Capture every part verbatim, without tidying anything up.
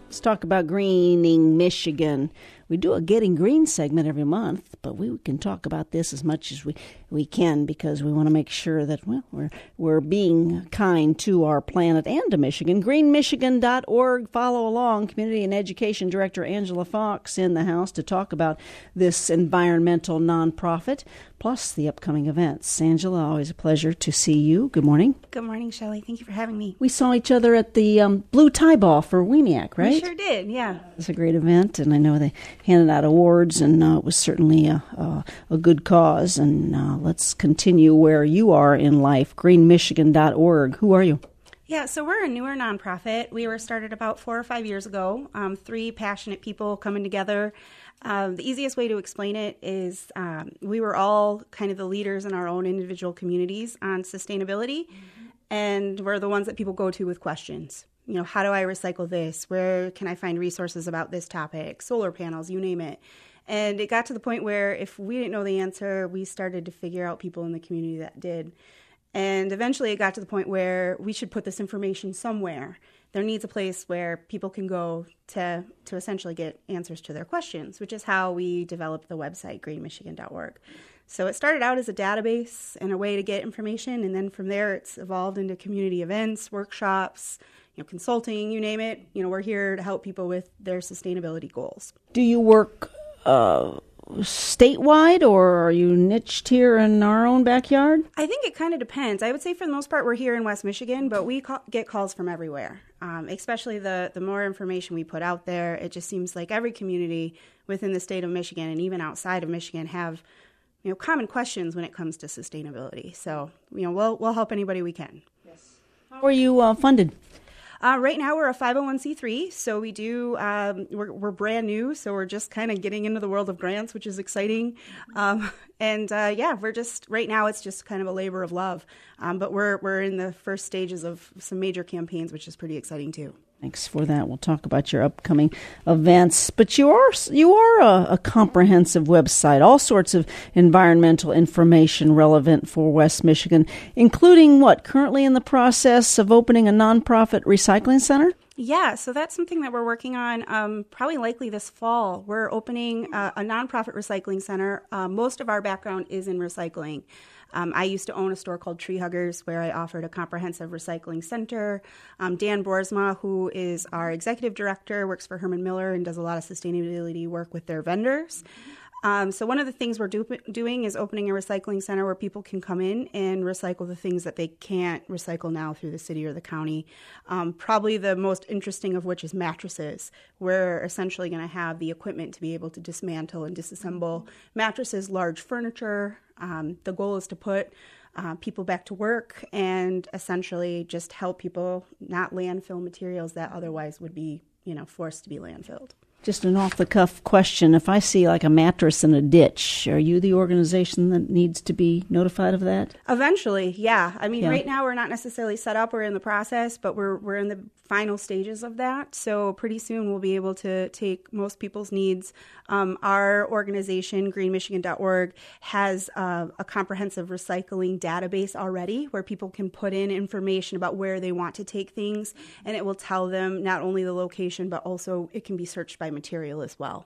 Let's talk about greening Michigan. We do a Getting Green segment every month, but we can talk about this as much as we, we can because we want to make sure that, well, we're we're being kind to our planet and to Michigan. green michigan dot org. Follow along. Community and Education Director Angela Fox in the house to talk about this environmental nonprofit, plus the upcoming events. Angela, always a pleasure to see you. Good morning. Good morning, Shelley. Thank you for having me. We saw each other at the um, Blue Tie Ball for WEMIAC, right? We sure did, yeah. It's a great event, and I know they handed out awards, and uh, it was certainly a, a, a good cause. And uh, let's continue where you are in life, green michigan dot org. Who are you? Yeah, so we're a newer nonprofit. We were started about four or five years ago. Um, three passionate people coming together. Um, the easiest way to explain it is um, we were all kind of the leaders in our own individual communities on sustainability, mm-hmm. and we're the ones that people go to with questions. You know, how do I recycle this? Where can I find resources about this topic? Solar panels, you name it. And it got to the point where if we didn't know the answer, we started to figure out people in the community that did. And eventually it got to the point where we should put this information somewhere. There needs a place where people can go to to essentially get answers to their questions, which is how we developed the website, green michigan dot org. So it started out as a database and a way to get information, and then from there it's evolved into community events, workshops, you know, consulting, you name it. You know, we're here to help people with their sustainability goals. Do you work uh, statewide, or are you niched here in our own backyard? I think it kind of depends. I would say for the most part we're here in West Michigan, but we call, get calls from everywhere. Um, especially the, the more information we put out there, it just seems like every community within the state of Michigan and even outside of Michigan have, you know, common questions when it comes to sustainability. So, you know, we'll we'll help anybody we can. Yes. How are you uh, funded? Uh, right now, we're a five oh one c three, so we do, um, we're, we're brand new, so we're just kind of getting into the world of grants, which is exciting. Um, and uh, yeah, we're just, right now, it's just kind of a labor of love. Um, but we're we're in the first stages of some major campaigns, which is pretty exciting too. Thanks for that. We'll talk about your upcoming events. But you are you are a, a comprehensive website, all sorts of environmental information relevant for West Michigan, including what, currently in the process of opening a nonprofit recycling center? Yeah, so that's something that we're working on um, probably likely this fall. We're opening uh, a nonprofit recycling center. Uh, most of our background is in recycling. Um, I used to own a store called Tree Huggers where I offered a comprehensive recycling center. Um, Dan Boersma, who is our executive director, works for Herman Miller and does a lot of sustainability work with their vendors. Um, so one of the things we're do- doing is opening a recycling center where people can come in and recycle the things that they can't recycle now through the city or the county. Um, probably the most interesting of which is mattresses. We're essentially going to have the equipment to be able to dismantle and disassemble mattresses, large furniture. Um, the goal is to put uh, people back to work and essentially just help people not landfill materials that otherwise would be, you know, forced to be landfilled. Just an off-the-cuff question. If I see like a mattress in a ditch, are you the organization that needs to be notified of that? Eventually, yeah. I mean, yeah. Right now we're not necessarily set up. We're in the process, but we're we're in the final stages of that. So pretty soon we'll be able to take most people's needs. Um, our organization, green michigan dot org, has uh, a comprehensive recycling database already where people can put in information about where they want to take things, and it will tell them not only the location, but also it can be searched by material as well.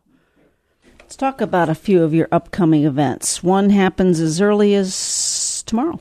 Let's talk about a few of your upcoming events. One happens as early as tomorrow.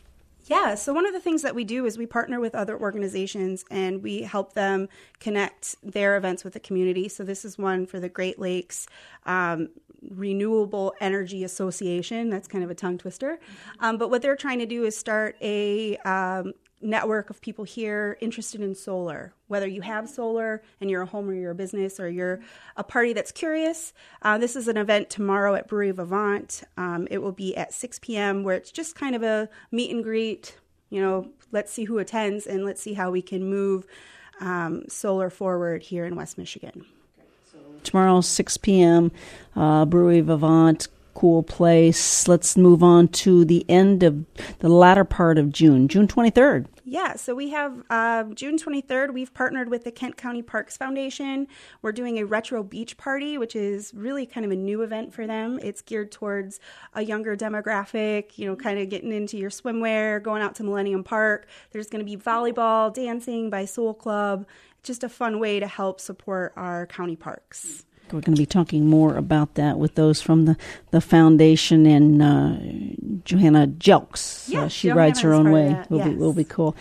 Yeah, so one of the things that we do is we partner with other organizations and we help them connect their events with the community. So this is one for the Great Lakes um, Renewable Energy Association. That's kind of a tongue twister. Um, but what they're trying to do is start a um, network of people here interested in solar. Whether you have solar and you're a home or you're a business or you're a party that's curious, uh, this is an event tomorrow at Brewery Vivant. Um, it will be at six p.m. where it's just kind of a meet and greet. You know, let's see who attends and let's see how we can move um, solar forward here in West Michigan. Tomorrow, six p.m., uh, Brewery Vivant. Cool place. Let's move on to the end of the latter part of June, June twenty-third. Yeah, so we have uh, June twenty-third. We've partnered with the Kent County Parks Foundation. We're doing a retro beach party, which is really kind of a new event for them. It's geared towards a younger demographic, you know, kind of getting into your swimwear, going out to Millennium Park. There's going to be volleyball, dancing by Soul Club. just a fun way to help support our county parks. We're going to be talking more about that with those from the, the foundation and uh, Johanna Jelks. Yeah, uh, she Johanna rides her is own part of way. that, Will yes. be will be cool.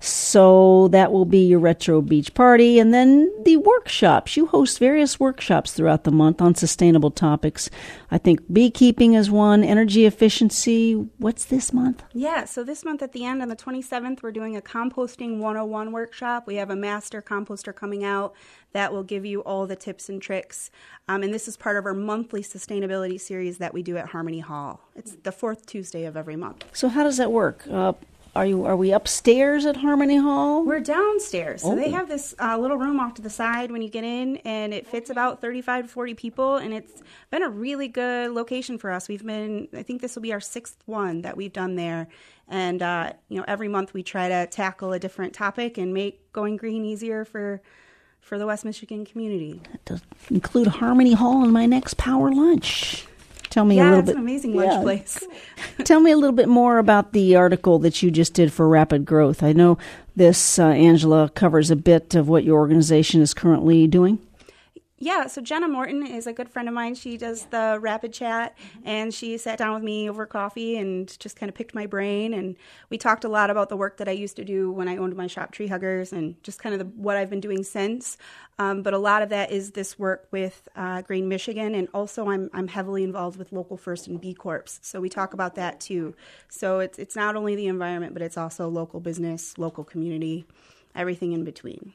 So that will be your Retro Beach Party. And then the workshops. You host various workshops throughout the month on sustainable topics. I think beekeeping is one, energy efficiency. What's this month? Yeah, so this month at the end, on the twenty-seventh, we're doing a Composting one oh one workshop. We have a master composter coming out that will give you all the tips and tricks. Um, and this is part of our monthly sustainability series that we do at Harmony Hall. It's the fourth Tuesday of every month. So how does that work? Uh, Are you? Are we upstairs at Harmony Hall? We're downstairs. So Oh. they have this uh, little room off to the side when you get in, and it fits about thirty-five to forty people, and it's been a really good location for us. We've been, I think this will be our sixth one that we've done there. And, uh, you know, every month we try to tackle a different topic and make going green easier for for the West Michigan community. That does include Harmony Hall in my next power lunch. Tell me Yeah, a little it's bit. an amazing lunch Yeah. place. Tell me a little bit more about the article that you just did for Rapid Growth. I know this, uh, Angela, covers a bit of what your organization is currently doing. Yeah, so Jenna Morton is a good friend of mine. She does the Rapid Chat, and she sat down with me over coffee and just kind of picked my brain. And we talked a lot about the work that I used to do when I owned my shop, Tree Huggers, and just kind of the, what I've been doing since. Um, but a lot of that is this work with uh, Green Michigan, and also I'm I'm heavily involved with Local First and B Corps. So we talk about that too. So it's it's not only the environment, but it's also local business, local community, everything in between.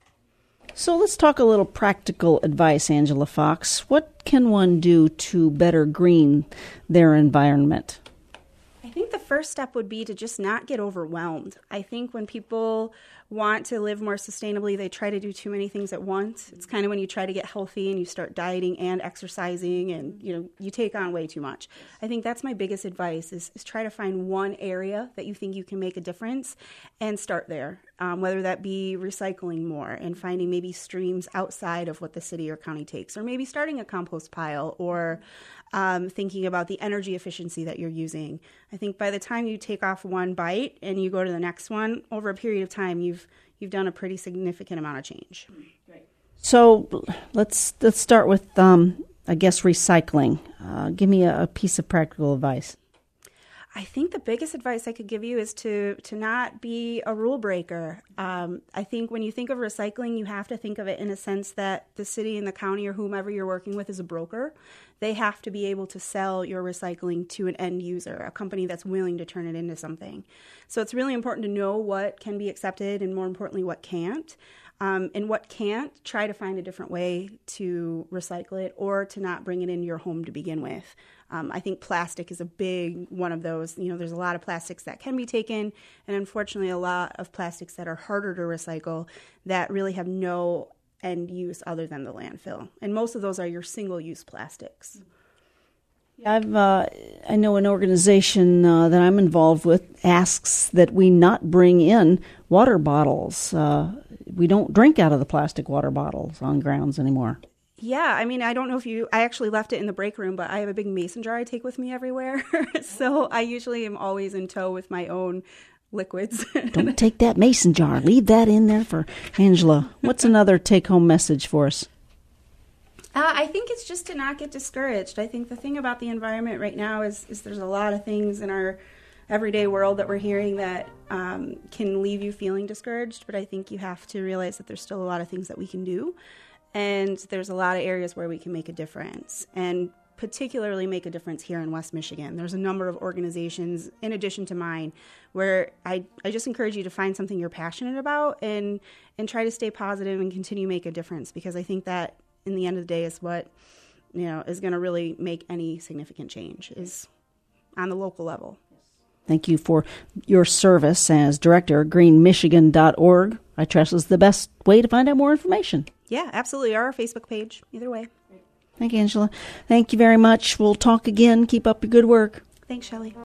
So let's talk a little practical advice, Angela Fox. What can one do to better green their environment? I think the first step would be to just not get overwhelmed. I think when people want to live more sustainably, they try to do too many things at once. It's kind of when you try to get healthy and you start dieting and exercising and, you know, you take on way too much. I think that's my biggest advice is, is try to find one area that you think you can make a difference and start there, um, whether that be recycling more and finding maybe streams outside of what the city or county takes, or maybe starting a compost pile, or um, thinking about the energy efficiency that you're using. I think by the time you take off one bite and you go to the next one, over a period of time, you've you've done a pretty significant amount of change. So let's let's start with, um, I guess, recycling. Uh, give me a, a piece of practical advice. I think the biggest advice I could give you is to to not be a rule breaker. Um, I think when you think of recycling, you have to think of it in a sense that the city and the county or whomever you're working with is a broker. They have to be able to sell your recycling to an end user, a company that's willing to turn it into something. So it's really important to know what can be accepted and, more importantly, what can't. Um, and what can't, try to find a different way to recycle it or to not bring it into your home to begin with. Um, I think plastic is a big one of those. You know, there's a lot of plastics that can be taken, and unfortunately a lot of plastics that are harder to recycle that really have no end use other than the landfill. And most of those are your single-use plastics. I've uh, I know an organization uh, that I'm involved with asks that we not bring in water bottles. Uh, we don't drink out of the plastic water bottles on grounds anymore. Yeah, I mean, I don't know if you, I actually left it in the break room, but I have a big mason jar I take with me everywhere. So I usually am always in tow with my own liquids. Don't take that mason jar. Leave that in there for Angela. What's another take-home message for us? Uh, I think it's just to not get discouraged. I think the thing about the environment right now is, is there's a lot of things in our everyday world that we're hearing that um, can leave you feeling discouraged, but I think you have to realize that there's still a lot of things that we can do, and there's a lot of areas where we can make a difference, and particularly make a difference here in West Michigan. There's a number of organizations, in addition to mine, where I, I just encourage you to find something you're passionate about and, and try to stay positive and continue to make a difference, because I think that in the end of the day is what, you know, is going to really make any significant change, is on the local level. Thank you for your service as director of green michigan dot org. I trust is the best way to find out more information. Yeah, absolutely. Or our Facebook page. Either way. Thank you, Angela. Thank you very much. We'll talk again. Keep up your good work. Thanks, Shelley.